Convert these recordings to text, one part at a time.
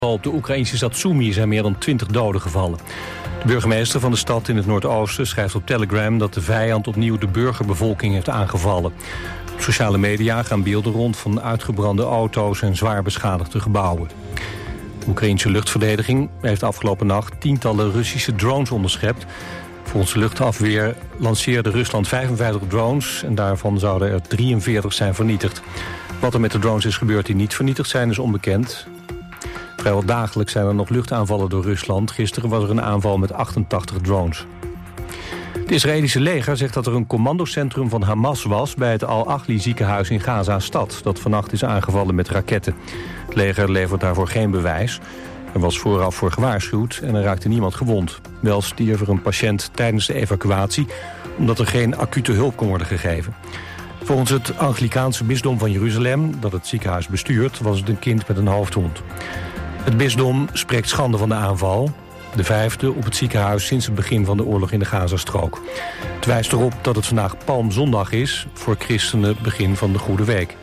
Op de Oekraïnse stad Sumy zijn meer dan 20 doden gevallen. De burgemeester van de stad in het noordoosten schrijft op Telegram dat de vijand opnieuw de burgerbevolking heeft aangevallen. Op sociale media gaan beelden rond van uitgebrande auto's en zwaar beschadigde gebouwen. De Oekraïnse luchtverdediging heeft afgelopen nacht tientallen Russische drones onderschept. Volgens de luchtafweer lanceerde Rusland 55 drones en daarvan zouden er 43 zijn vernietigd. Wat er met de drones is gebeurd die niet vernietigd zijn is onbekend. Vrijwel dagelijks zijn er nog luchtaanvallen door Rusland. Gisteren was er een aanval met 88 drones. Het Israëlische leger zegt dat er een commandocentrum van Hamas was bij het Al-Ahli ziekenhuis in Gaza-stad, dat vannacht is aangevallen met raketten. Het leger levert daarvoor geen bewijs. Er was vooraf voor gewaarschuwd en er raakte niemand gewond. Wel stierf er een patiënt tijdens de evacuatie, omdat er geen acute hulp kon worden gegeven. Volgens het Anglikaanse bisdom van Jeruzalem, dat het ziekenhuis bestuurt, was het een kind met een hoofdwond. Het bisdom spreekt schande van de aanval, de 5e op het ziekenhuis sinds het begin van de oorlog in de Gazastrook. Het wijst erop dat het vandaag Palmzondag is, voor christenen begin van de Goede Week.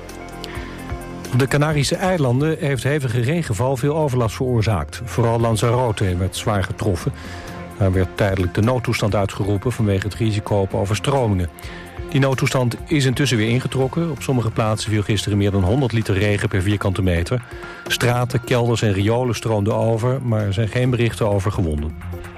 Op de Canarische eilanden heeft hevige regenval veel overlast veroorzaakt. Vooral Lanzarote werd zwaar getroffen. Daar werd tijdelijk de noodtoestand uitgeroepen vanwege het risico op overstromingen. Die noodtoestand is intussen weer ingetrokken. Op sommige plaatsen viel gisteren meer dan 100 liter regen per vierkante meter. Straten, kelders en riolen stroomden over, maar er zijn geen berichten over gewonden.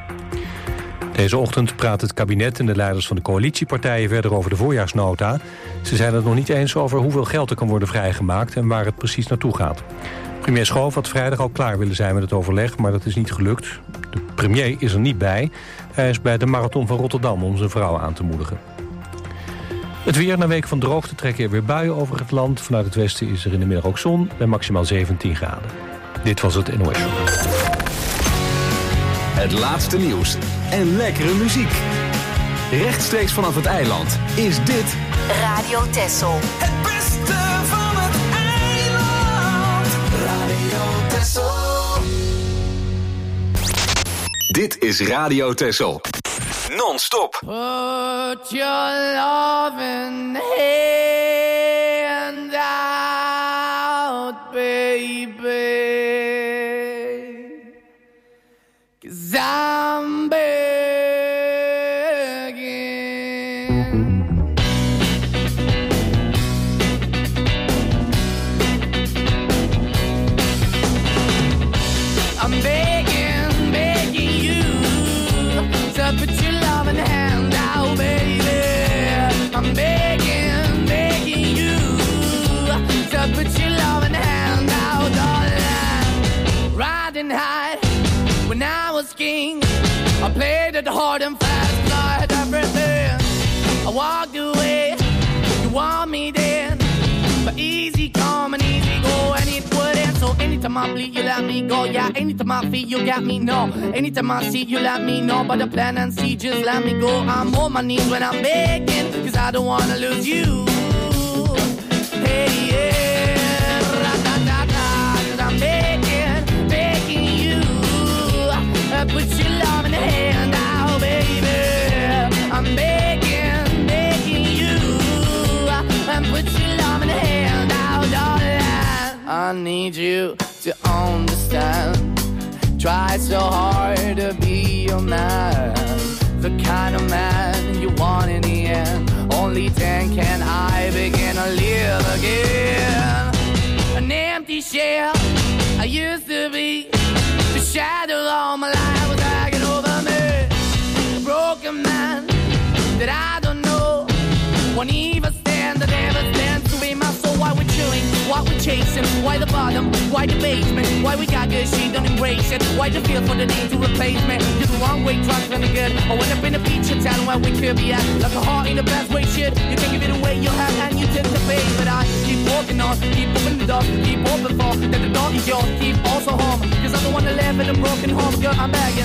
Deze ochtend praat het kabinet en de leiders van de coalitiepartijen verder over de voorjaarsnota. Ze zijn het nog niet eens over hoeveel geld er kan worden vrijgemaakt en waar het precies naartoe gaat. Premier Schoof had vrijdag al klaar willen zijn met het overleg, maar dat is niet gelukt. De premier is er niet bij. Hij is bij de Marathon van Rotterdam om zijn vrouw aan te moedigen. Het weer, na week van droogte trekken er weer buien over het land. Vanuit het westen is er in de middag ook zon bij maximaal 17 graden. Dit was het NOS. Het laatste nieuws en lekkere muziek. Rechtstreeks vanaf het eiland is dit Radio Texel. Het beste van het eiland. Radio Texel. Dit is Radio Texel. Non-stop. Put your loving hand out, baby. 'Cause I'm begging. I'm begging, begging you to put your loving hand out, baby. I'm begging, begging you to put your loving hand out, darling. Riding high when I was king, I played it hard and fast, I had everything. I walked away, you want me then, but easy come and easy go, and it wouldn't. So anytime I bleed, you let me go. Yeah, anytime I feel, you got me, no. Anytime I see, you let me know. But the plan and see, just let me go. I'm on my knees when I'm begging, 'cause I don't wanna lose you. Hey, yeah, ra-da-da-da, 'cause I'm begging, begging you. Put your love in the hand out, baby. I'm begging, begging you. Put your love in the hand out, darling. I need you to understand. Try so hard to be your man, the kind of man you want in the end. Only then can I begin to live again. An empty shell I used to be. The shadow all my life was hanging over me. A broken man that I don't know. Won't even stand, that never stands to be my soul. Why we're chilling, why we're chasing, why the bottom, why the basement, why we got good, she don't embrace it. Why the feel for the need to replace me? You're the wrong way, trying to be good. I went up in a feature town where we could be at. Like a heart in the best way, shit. You can give it away, you have, and you tend to pay. But I keep walking on, keep opening the door, keep open for that the door is yours, keep also home. 'Cause I'm the one that live in a broken home, girl, I'm begging.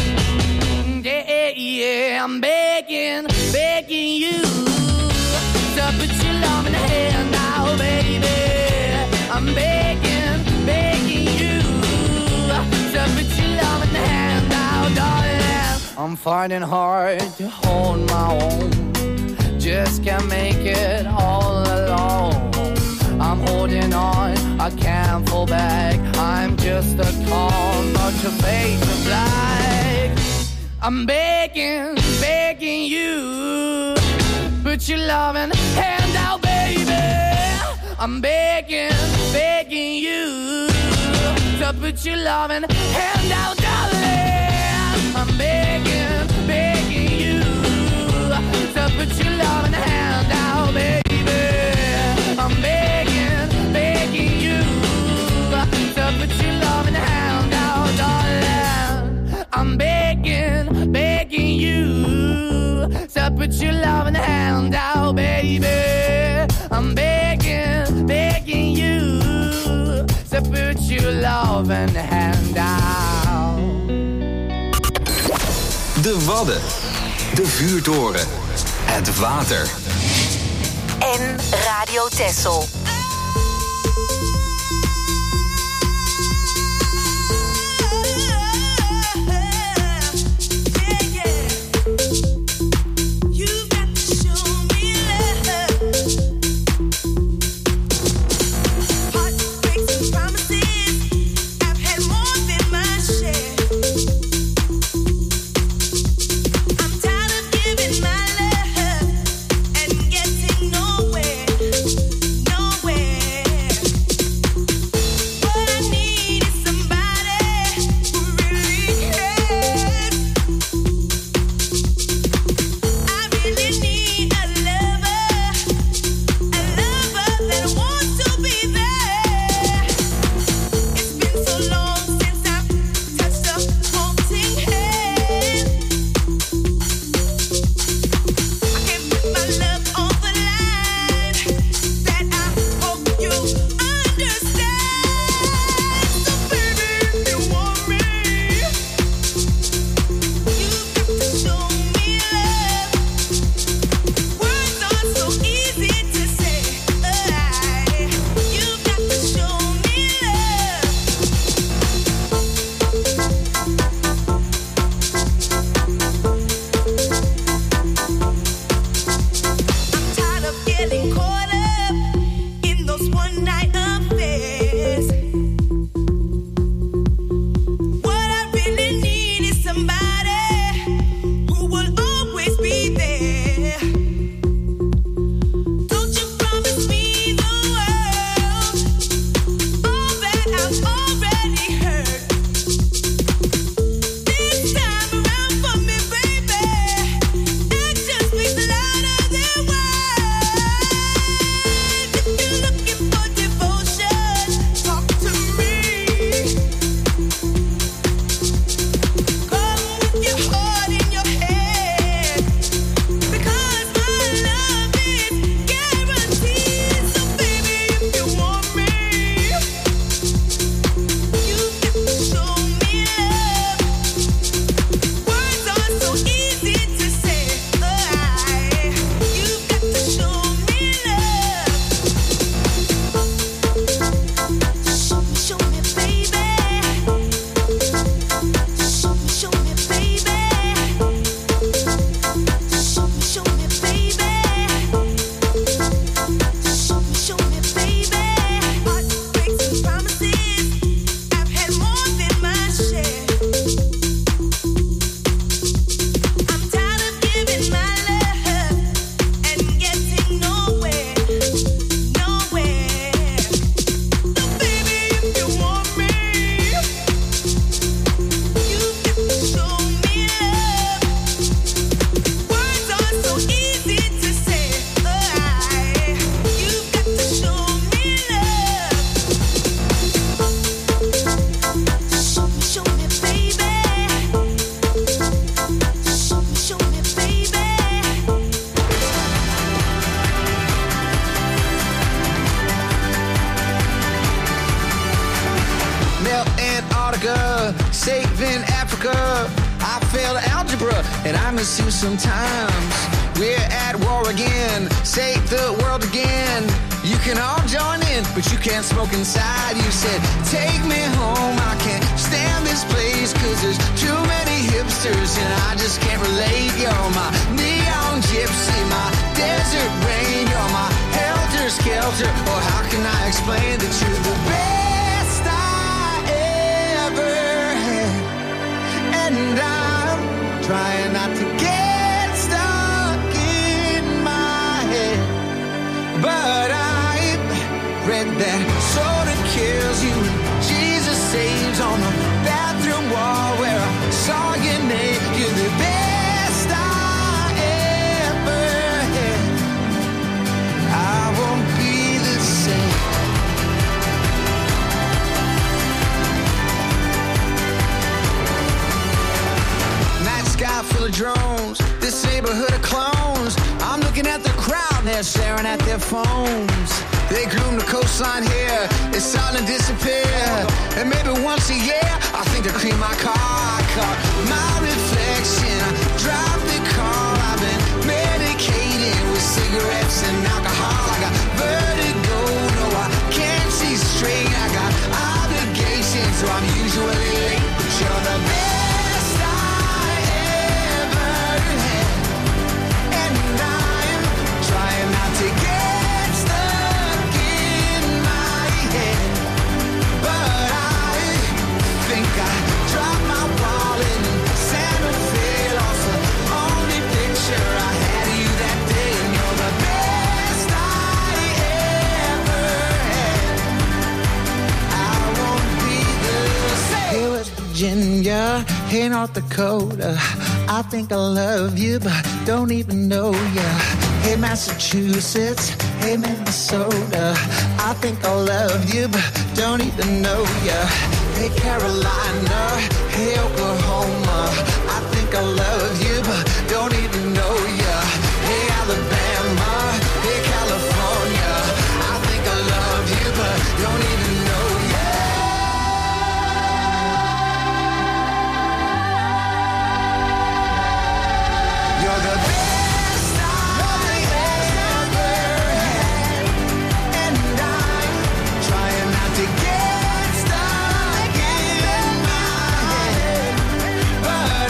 Yeah, yeah, I'm begging, begging you to put your love in the hand now, baby. I'm begging, begging you to put your love in the hand now, darling. I'm fighting hard to hold my own, just can't make it all alone. I'm holding on, I can't fall back. I'm just a call, not your face of black. I'm begging, begging you, put your loving hand out, baby. I'm begging, begging you to put your loving hand out, darling. I'm begging, begging you to put your loving hand out, baby. I'm begging, begging you to put your loving hand out, darling. I'm begging, begging you to put your loving hand out, baby. I'm begging, begging you to put your loving hand out. De Wadden, de vuurtoren, het water. En Radio Texel. saving Africa. I failed algebra and I miss you sometimes. We're at war again, save the world again. You can all join in, but you can't smoke inside. You said, take me home, I can't stand this place, 'cause there's too many hipsters and I just can't relate. You're my neon gypsy, my desert rain, you're my helter-skelter, or how can I explain the truth? drones. This neighborhood of clones. I'm looking at the crowd, they're staring at their phones. They gloom the coastline here, it's starting to disappear. And maybe once a year, I think to clean my car. I caught my reflection, I drive the car. I've been medicated with cigarettes and alcohol. I got vertigo, no, I can't see straight. I got obligations, so I'm usually late. But you're the best I ever had, and I'm trying not to get stuck in my head. But I think I dropped my wallet and Santa Fe lost the only picture I had of you that day. And you're the best I ever had. I won't be the same. Hey, West Virginia, hey, North Dakota, I think I love you, but don't even know ya. Hey, Massachusetts, hey, Minnesota, I think I love you, but don't even know ya. Hey, Carolina, hey, Oklahoma, I think I love you, but don't even know ya. Hey, Alabama, hey, California, I think I love you, but don't even know ya. You're the best I ever had, and I'm trying not to get stuck in my head. But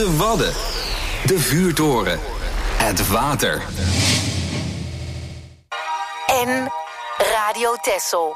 De Wadden. De vuurtoren. Het water. En Radio Texel.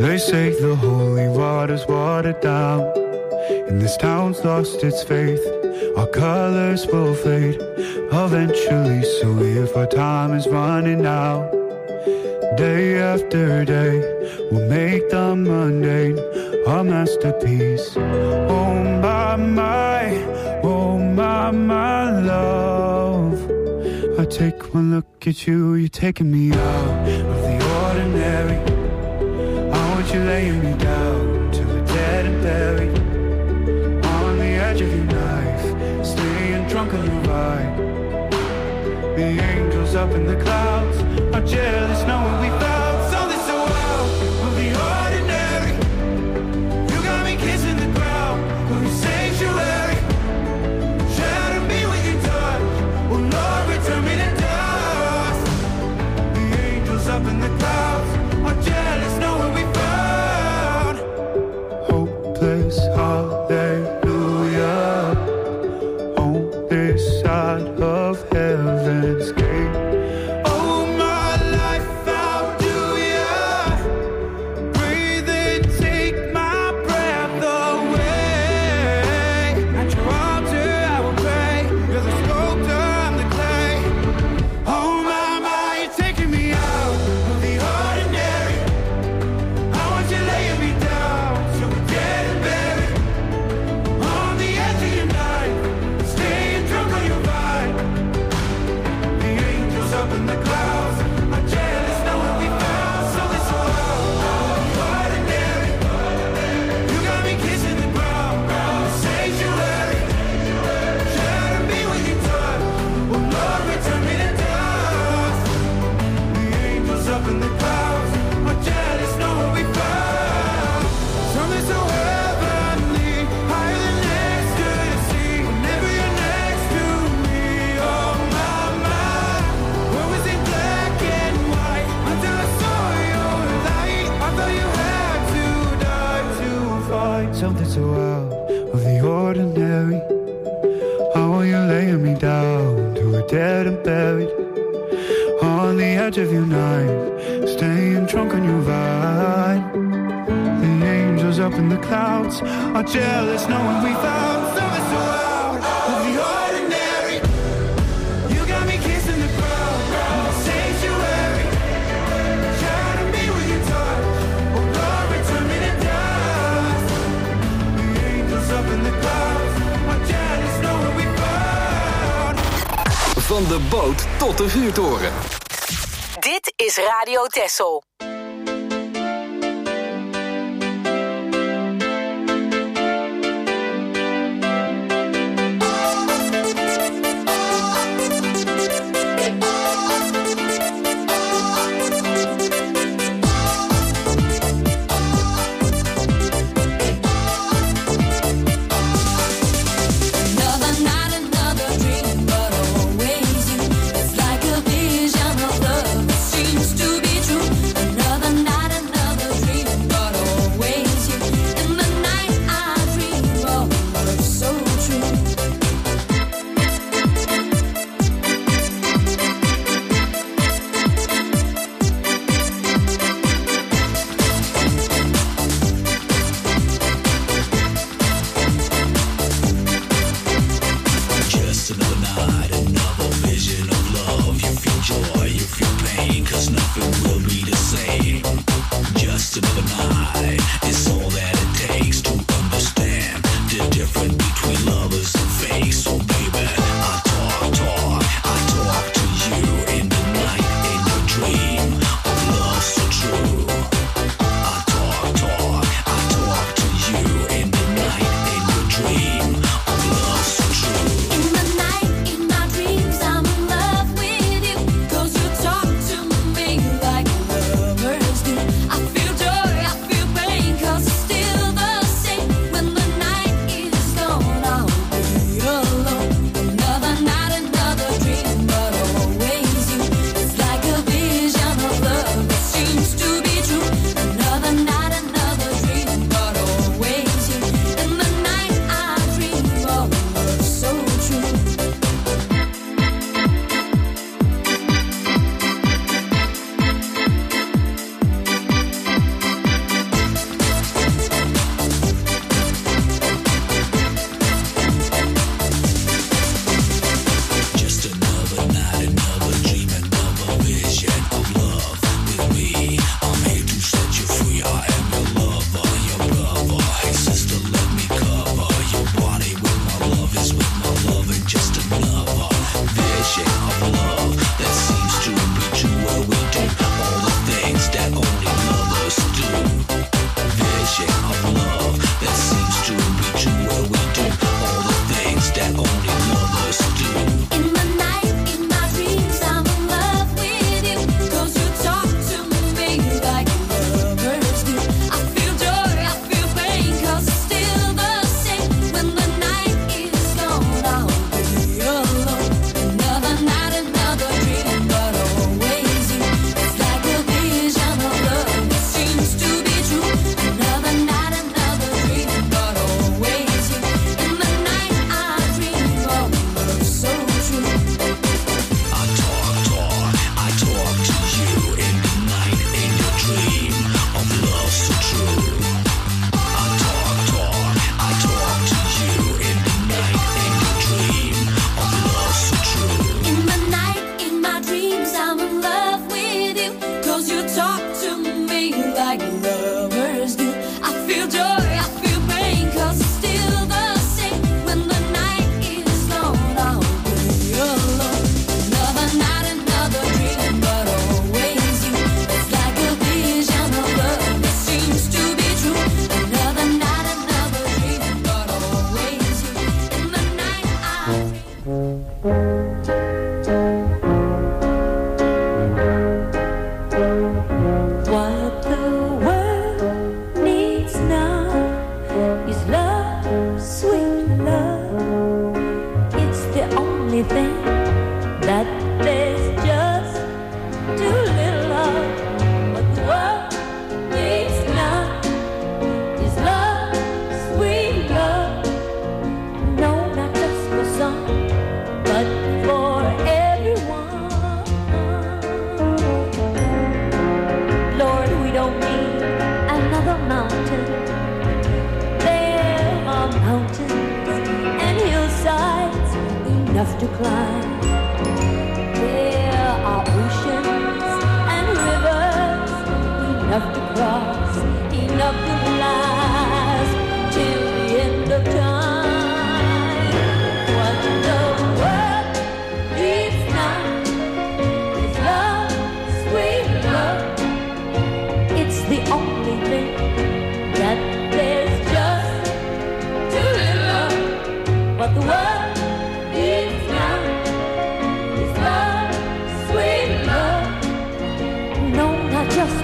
They say the holy water's watered down, and this town's lost its faith. Our colors will fade eventually, so if our time is running out, day after day, we'll make the mundane our masterpiece. Oh my love, I take one look at you, you're taking me out of the ordinary. I want you laying me down till we're dead and buried, on the edge of your knife, staying drunk on your ride. The angels up in the clouds are jealous knowing we found something so out of the ordinary. You got me kissing the ground of your sanctuary, shatter me with your touch, oh Lord, return me to dust. The angels up in the clouds are jealous knowing we found hopeless hallelujah on this side of heaven's gate. Oh my life, how do ya breathe and take my breath away? At your altar I will pray, you're the sculptor, I'm the clay. Oh my, you're taking me out of the ordinary. I want you laying me down till we're dead and buried, on the edge of your night, staying drunk on your ride. The angels up in the clouds are jealous knowing we found something so out of the ordinary. You got me kissing the ground, sanctuary, shatter me with your touch, oh Lord, return me to dust. The angels up in the clouds are jealous knowing we found something so heavenly, higher than ecstasy. Whenever you're next to me, oh my, what was in black and white until I saw your light? I thought you had to die to find something so out of the ordinary. How are you laying me down till we're dead and buried, on the edge of your knife, staying drunk on your ride. The angels up in the clouds are jealous knowing we found something so out of the ordinary. You got me kissing the ground, sanctuary, shatter me with your touch, oh Lord, return me to dust. The angels up in the clouds are jealous knowing we found. Van de boot tot de vuurtoren. Dit is Radio Texel. Another night, another dream, but always you. It's like a vision of love that seems to be true.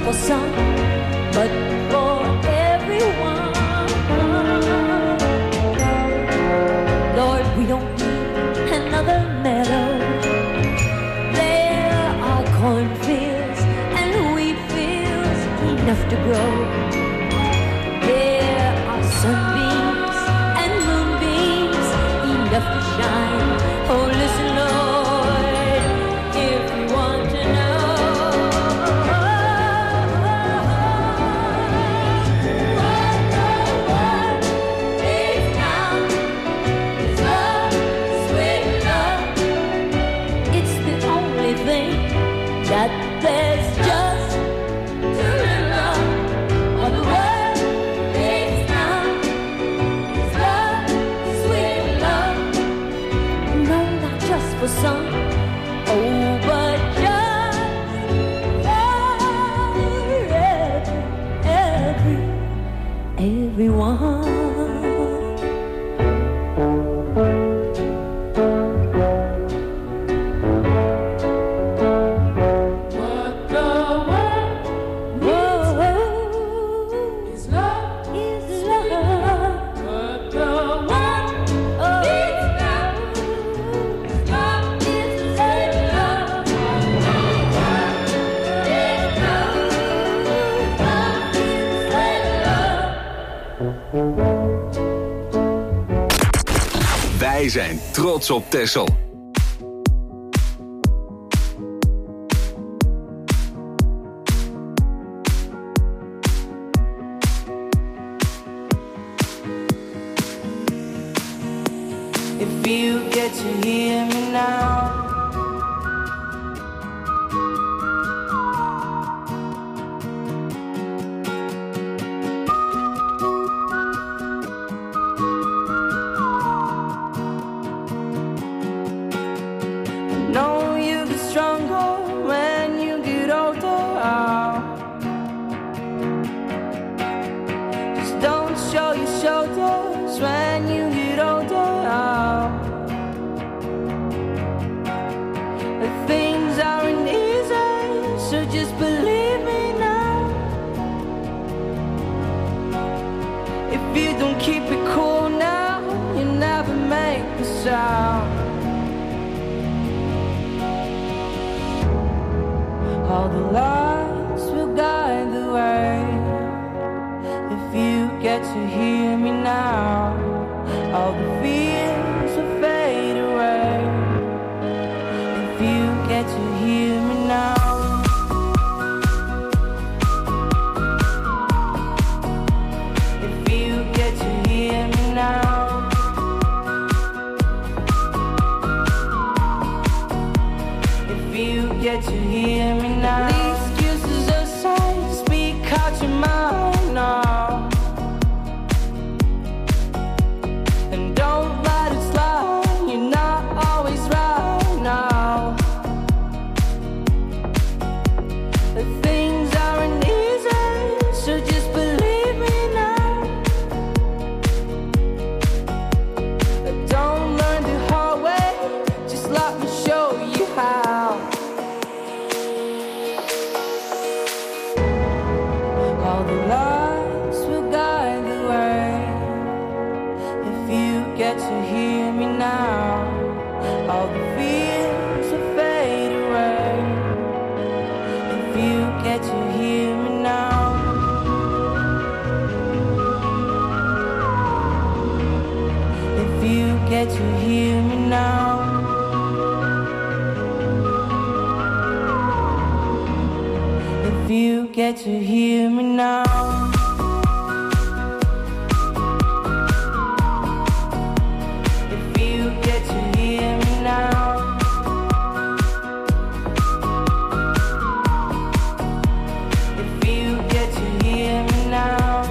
for some, but for everyone. Lord, we don't need another meadow. There are cornfields and wheat fields enough to grow. There are sunbeams and moonbeams enough to shine. Oh, listen, Lord, if you want to know what the world needs now is love, sweet love. It's the only thing that there's just too little of. What the world needs now is love, sweet love. No, not just for some, oh, but just for everyone. What the world Is love. love. What the world needs now is love, Is sweet love. love. Wij zijn trots op Texel. If you get to hear me now, I know you get stronger when you get older. Just don't show your shoulders when you get older. Things aren't easy, so just believe me now. If you don't keep it cool now, you never make a sound. All the lights will guide the way. If you get to hear me now, all the fears will fade away. If you get to hear me now, if you get to hear me now, if you get to hear me now, the excuses aside, speak out your mind now, and don't let it slide. You're not always right now. The things aren't easy, so just believe me now. Don't learn the hard way, just let me show you how. All the lights will guide the way. If you get to hear me now, all the fears will fade away. If you get to hear me now, if you get to hear me now, if you get to hear me now. If you get to hear me now, if you get to hear me now,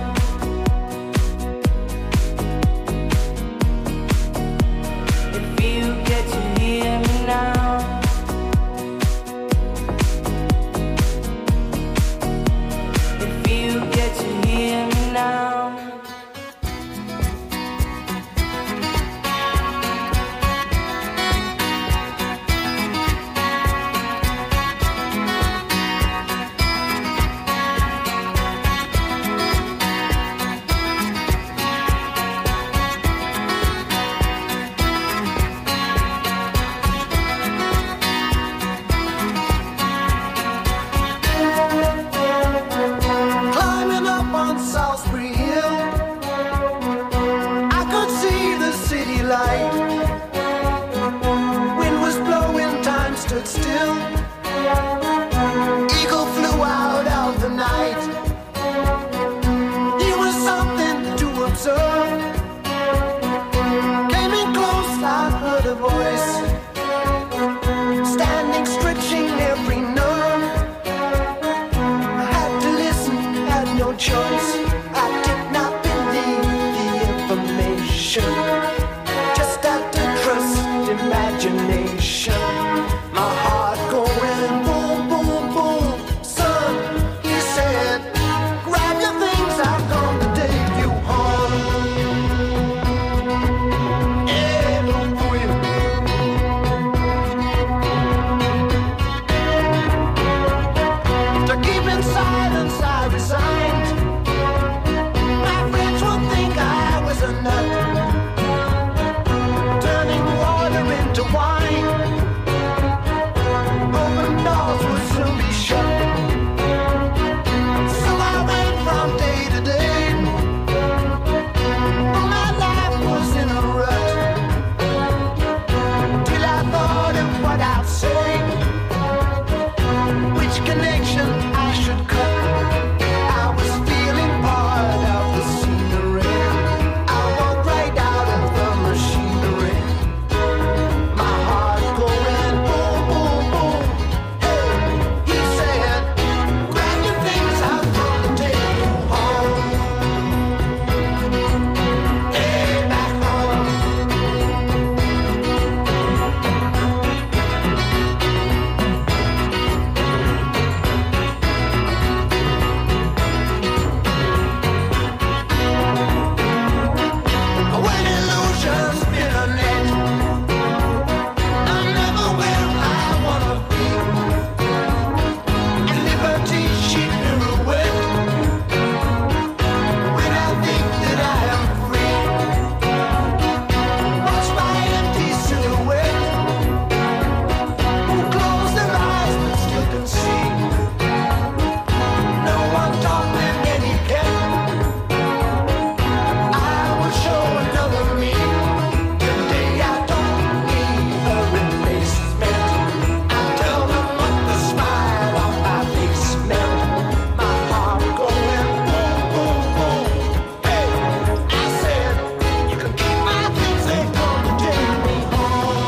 if you get to hear me now, if you get stood still. Eagle flew out of the night. He was something to observe. Came in close, I heard a voice, standing, stretching every nerve. I had to listen, had no choice. I did not believe the information. Just had to trust imagination. My heart going boom, boom, boom. Son, he said, grab your things, I'm gonna take you home. Yeah, don't do it. To keep in silence, I resigned. My friends would think I was a nut, turning water into wine. Open doors would soon be shut. So I went from day to day. My life was in a rut, till I thought of what I'd say, which connection I should cut. I was feeling part of the scenery. I walked right out of the machinery. My heart going boom, boom, boom. Hey, he said, grab your things, I'm gonna take you home. Hey, back home. When illusions spin a net, I'm never where I wanna be. And liberty she pirouette, when I think that I am free. Watch my empty silhouette, who close their eyes but still can see. No one taught them any care. I will show another me. Today I don't need a replacement. I tell them what the smile on my face meant. My heart going boom, boom, boom. Hey, I said, you can keep my things, they gonna take me home.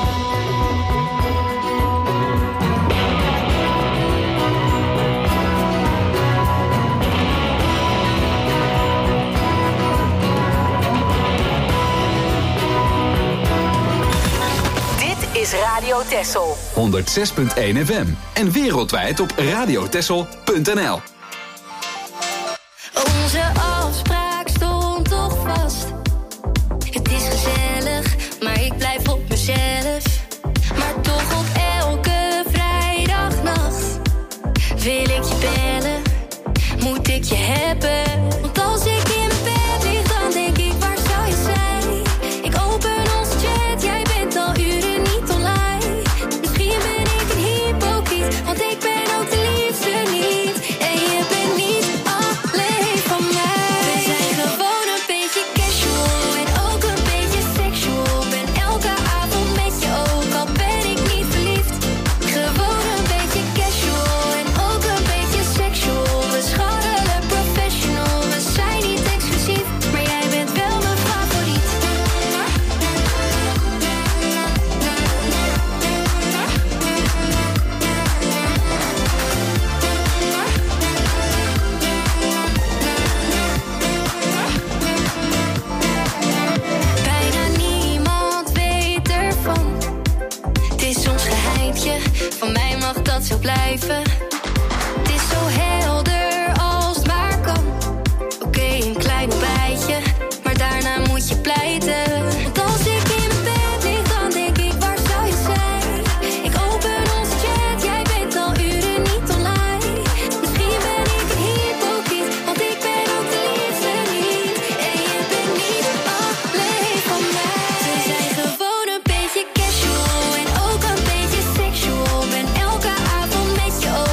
Dit is Radio Texel. 106.1 FM en wereldwijd op radiotessel.nl. Onze afspraak stond toch vast. Het is gezellig, maar ik blijf op mezelf. Maar toch op elke vrijdagnacht wil ik je bellen, moet ik je hebben. Want als ik in mijn bed lig, dan denk ik, waar zou je zijn? Ik open onze chat, jij bent al uren niet online. Misschien ben ik een hypocriet, want ik ben ook de liefste niet. En je bent niet alleen van mij. We zijn gewoon een beetje casual en ook een beetje sexual. Ben elke avond met je ook, al ben ik niet verliefd. Gewoon een beetje casual en ook een beetje sexual. We scharrelen professional, we zijn niet exclusief, maar jij bent wel mijn favoriet. Bijna niemand weet ervan. Het is ons geheimtje, van mij mag dat zo blijven. Het is zo helder als het maar kan. Oké, een klein ontbijtje, maar daarna moet je pleiten. Want als ik in mijn bed lig, dan denk ik, waar zou je zijn? Ik open onze chat, jij bent al uren niet online. Misschien ben ik een hypocriet, want ik ben ook de liefste niet. En je bent niet alleen van mij. We zijn gewoon een beetje casual en ook een beetje sexual. Ben elke avond met je ook.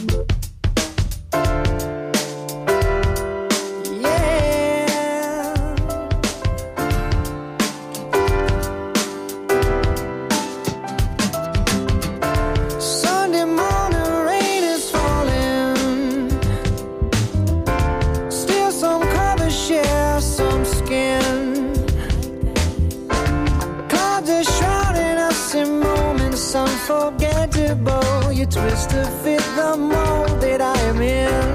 unforgettable. You twist to fit the mold that I am in.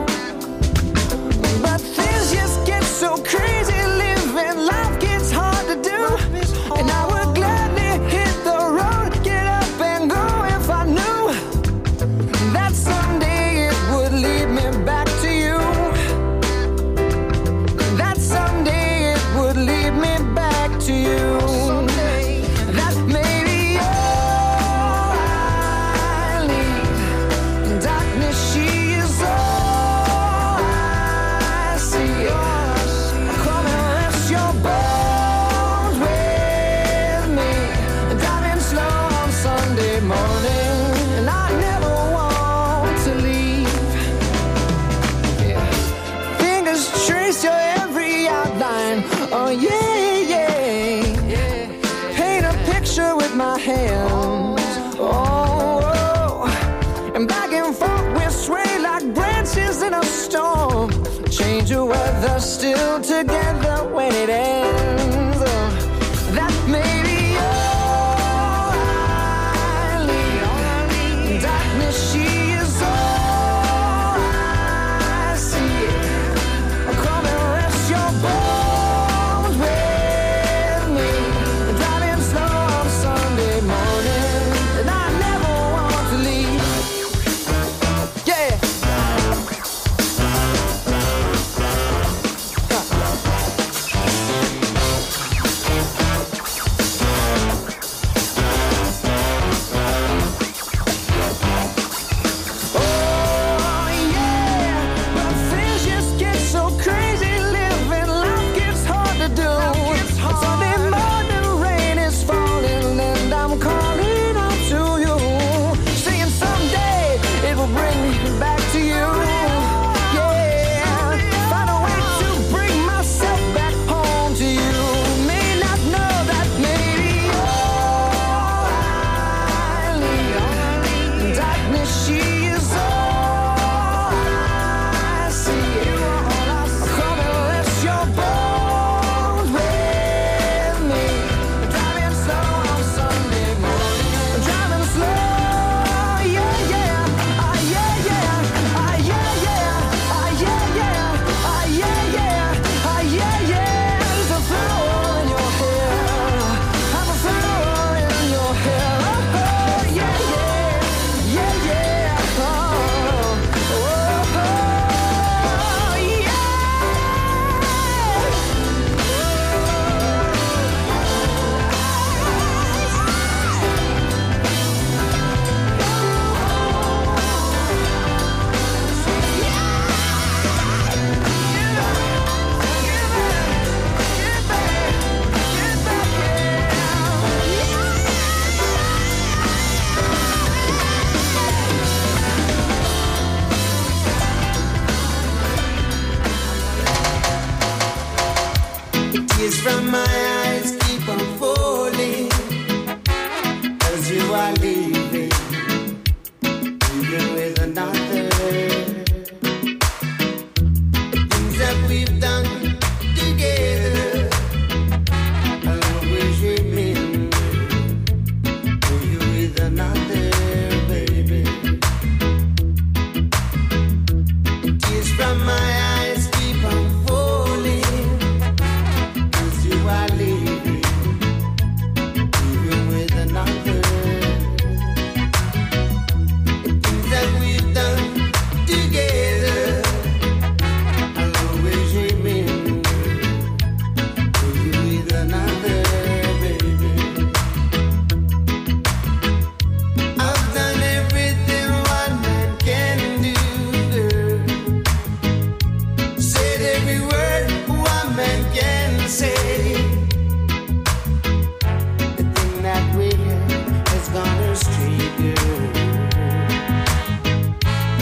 But things just get so crazy. Living life gets hard to do. And I would gladly hit the road, get up and go if I knew that someday it would lead me back to you. That someday it would lead me back to you. That maybe all I need. Darkness, she is all I see. Come and rest your bones with me. Driving slow on Sunday morning, and I never want to leave. Yeah. Fingers trace your every outline. Oh yeah, yeah. Paint a picture with my hands. Oh, and back and forth we sway like branches in a storm. Change your weather, still together when it ends. Oh, that may be all I need. Darkness, she is all I see. Come and rest your bones with me. Driving slow on Sunday morning, and I never want to leave. Yeah. Oh yeah, but things just get so crazy. Living life gets hard to do. Sunday morning rain is falling, and I'm calling out to you, saying someday it will bring me back to you. Yeah, find a way to bring myself back home to you. May not know that maybe all I need. Darkness, she is all I see. Come and rest your bones with me. Driving slow on Sunday morning. Driving slow, yeah, yeah. Ah, yeah, yeah. Ah, yeah, yeah. Ah, yeah, yeah. Ah, yeah, yeah. Ah, yeah, yeah. There's a flower in your hair. I'm a flower in your hair. Oh, yeah, yeah. Yeah, yeah. Oh, yeah. Tears from my eyes keep on falling as you are leaving, even with another. Things that we've done together, I'll always remember. You with another, baby. Tears from my eyes keep on falling as you are leaving, even with another. Things that we've done together, I'll always remember. You with another, baby. I've done everything one man can do, girl. Said every word one man can say. The thing that we have has gone astray, girl.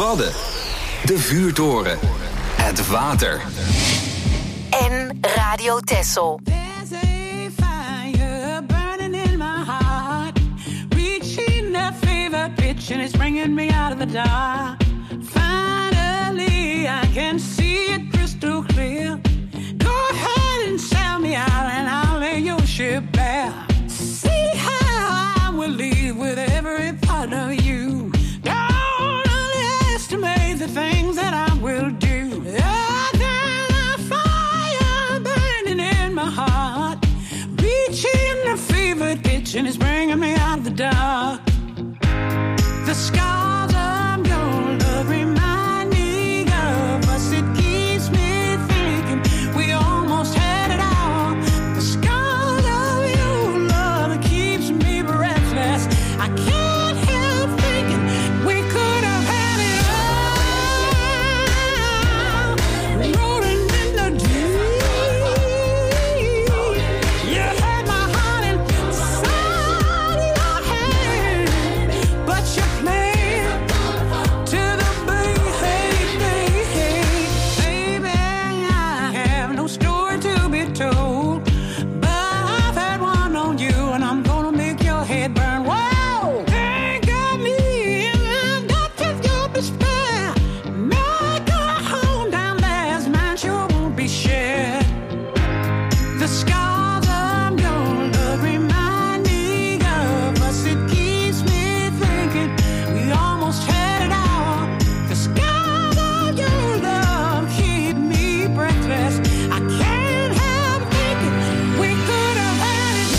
Wadden. De vuurtoren. Het water. En Radio Texel. There's a fire burning in my heart, reaching that fever pitch and it's bringing me out of the dark. Finally, I can see it crystal clear. Go ahead and sell me out and I'll lay your ship bare. See how I will leave with every part of you. Don't underestimate the things that I will do. There's a fire burning in my heart, reaching the fever pitch and it's bringing me out of the dark. The scars of your love remind me of us. It keeps me thinking we almost had it all. The scars of your love keeps me breathless. I can't help thinking we could have had it all. Rolling in the deep. You had my heart inside your hand, but you played to the baby. I have no story to be told, but I've had one on you, and I'm gonna make your head burn. Whoa! Think of me, and I've got your despair. Make a home down there's mine, sure won't be shared. The scars of your love remind me of us. It keeps me thinking we almost had it all. The scars of your love keep me breathless. I can't help thinking we could have had it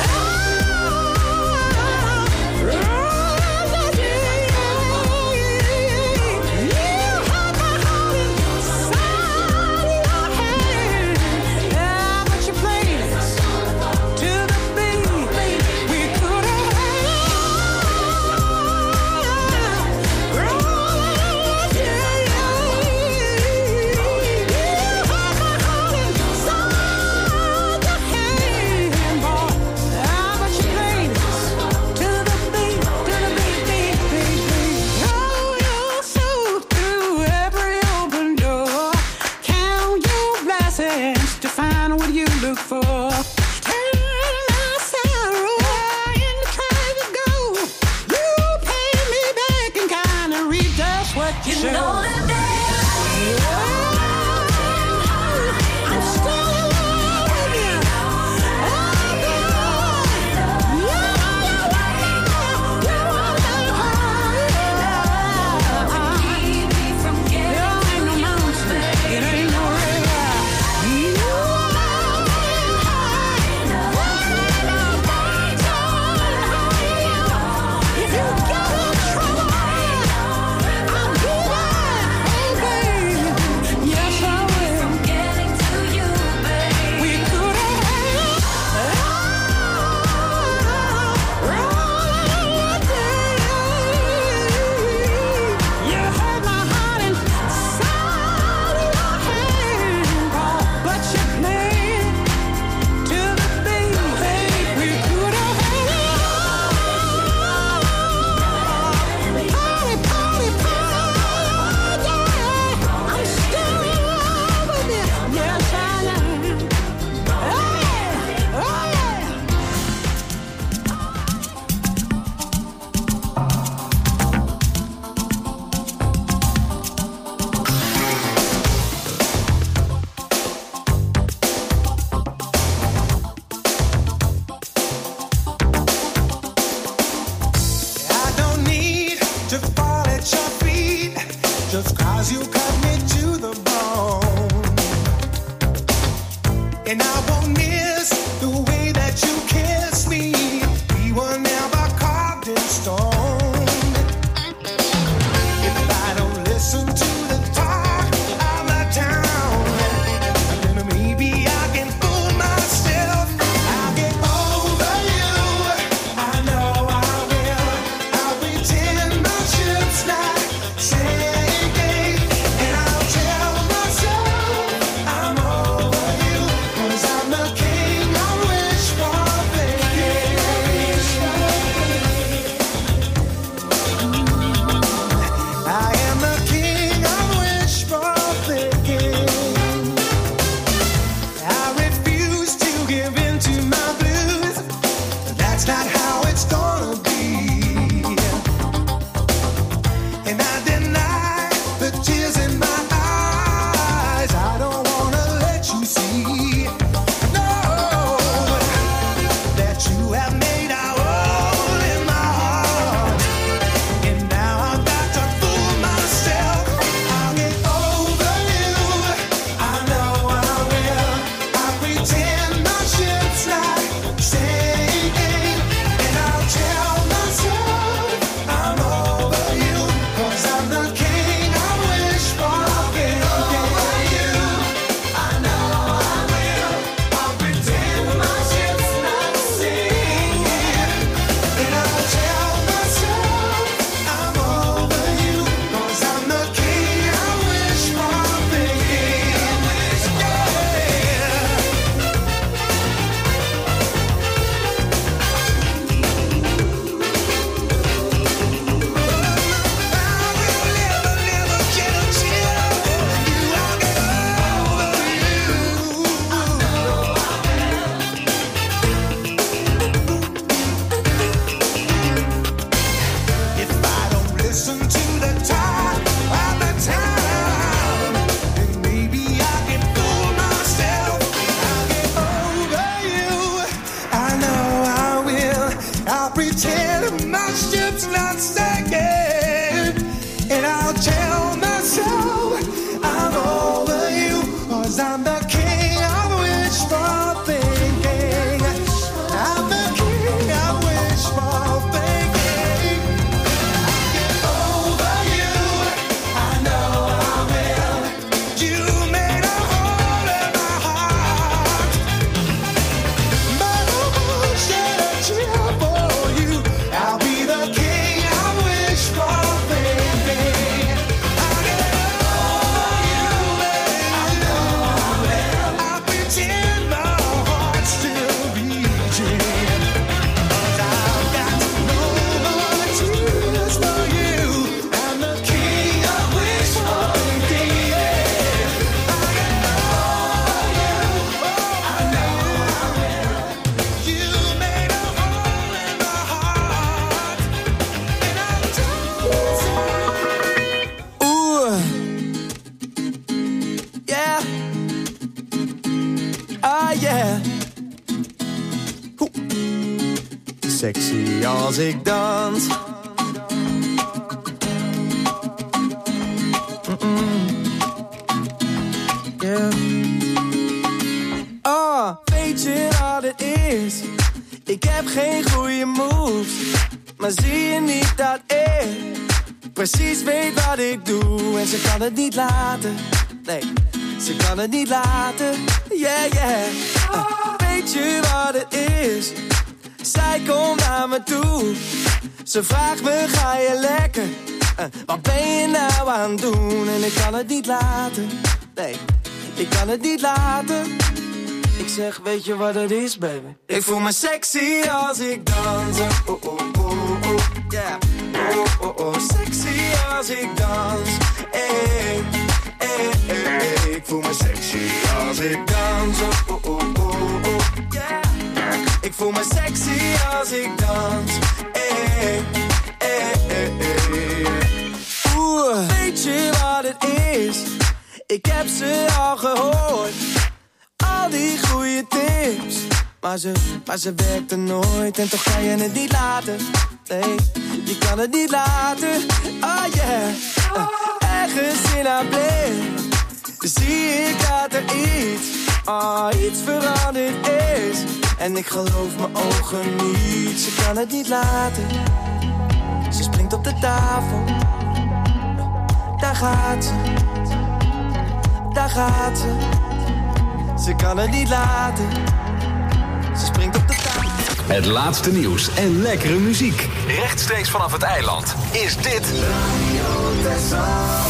to find what you look for. Turn my sorrow into treasure gold. You pay me back and kind of reap just what you sow. Know that I'm still in love with you. It ain't no I'm the that you see. Know that you have made our all in my heart. And now I've got to fool myself. I'll get over you. I know I will. I pretend my ship's not sinking. And I'll tell myself I'm over you. 'Cause I'm the king I wish for. I'll get over you. I know I will. I'll pretend my ship's not sinking. And I'll tell myself I'm over you. 'Cause I'm the king I wish for. If I don't listen to the talk of the town, then maybe I can fool myself. I'll get over you. I know I will. I'll pretend my ship's not sinking. And I'll tell myself I'm over you. 'Cause I'm the king of wishful thinking. I'm the king of wishful thinking. Over you, I know I will. You made a hole in my heart. But I won't shed a tear for you. I'll be the king I wish for, baby. I'll get over you, baby. I know I will. I'll pretend my heart's still beating. 'Cause I've got no more tears for you. I'm the king of wishful thinking. I'll get over you. I know I will. You made a hole in my heart. And I'll tell myself. Ooh, yeah. Ah, yeah. Hoe. Sexy als ik dans. Yeah. Ah, weet je wat het is? Ik heb geen goede moves, maar zie je niet dat ik precies weet wat ik doe? En ze kan het niet laten, nee, ze kan het niet laten, yeah, yeah. Weet je wat het is? Zij komt naar me toe, ze vraagt me, ga je lekker? Wat ben je nou aan het doen? En ik kan het niet laten, nee, ik kan het niet laten. Ik zeg, weet je wat het is, baby? Ik voel me sexy als ik dans. Oh, oh, oh, oh, yeah. Oh, oh, oh, sexy als ik dans. Hey, hey, hey, hey. Ik voel me sexy als ik dans. Oh, oh, oh, oh, yeah. Ik voel me sexy als ik dans. Hey, hey, hey, hey. Oeh, weet je wat het is? Ik heb ze al gehoord. Al die goede tips, maar ze werkte nooit. En toch kan je het niet laten, nee, je kan het niet laten. Oh yeah, ergens in haar blik zie ik dat er iets veranderd is. En ik geloof mijn ogen niet, ze kan het niet laten. Ze springt op de tafel, daar gaat ze, daar gaat ze. Ze kan het niet laten. Ze springt op de tafel. Het laatste nieuws en lekkere muziek. Rechtstreeks vanaf het eiland is dit Radio Tessel.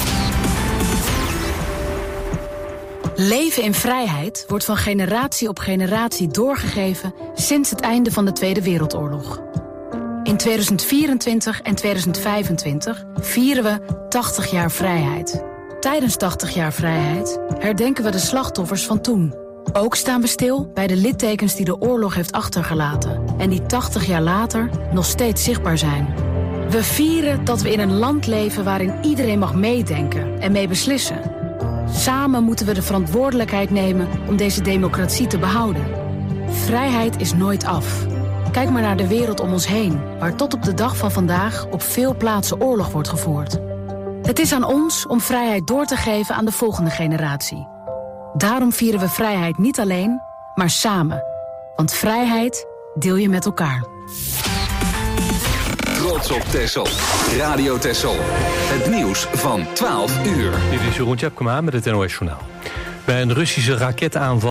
Leven in vrijheid wordt van generatie op generatie doorgegeven sinds het einde van de Tweede Wereldoorlog. In 2024 en 2025 vieren we 80 jaar vrijheid. Tijdens 80 jaar vrijheid herdenken we de slachtoffers van toen. Ook staan we stil bij de littekens die de oorlog heeft achtergelaten en die 80 jaar later nog steeds zichtbaar zijn. We vieren dat we in een land leven waarin iedereen mag meedenken en mee beslissen. Samen moeten we de verantwoordelijkheid nemen om deze democratie te behouden. Vrijheid is nooit af. Kijk maar naar de wereld om ons heen, waar tot op de dag van vandaag op veel plaatsen oorlog wordt gevoerd. Het is aan ons om vrijheid door te geven aan de volgende generatie. Daarom vieren we vrijheid niet alleen, maar samen. Want vrijheid deel je met elkaar. Trots op Texel. Radio Texel. Het nieuws van 12 uur. Dit is Jeroen Tjepkema met het NOS Journaal. Bij een Russische raketaanval